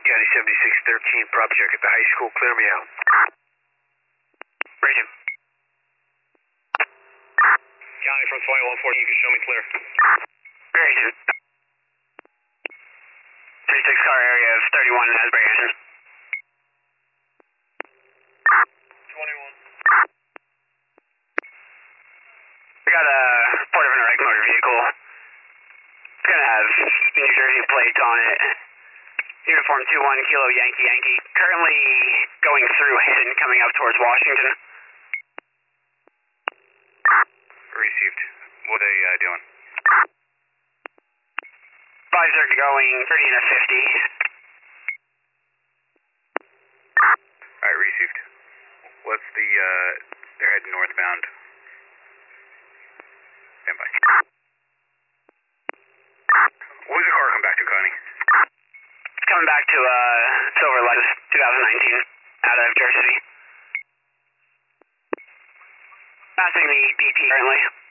County 7613, prop check at the high school, clear me out. Bridget. County from 2140, you can show me clear. Bridget. 36 car area of 31 Asbury Anderson. 21. We got a report of an erect motor vehicle. It's gonna have New Jersey plates on it. Uniform 21 Kilo Yankee Yankee. Currently going through Hinton, coming up towards Washington. Received. What are they doing? Advisor going 30 and a 50. Alright, received. What's the, they're heading northbound. Stand by. Where's the car come back to, Connie? It's coming back to, Silver Lexus 2019, out of Jersey City. Passing the BP currently.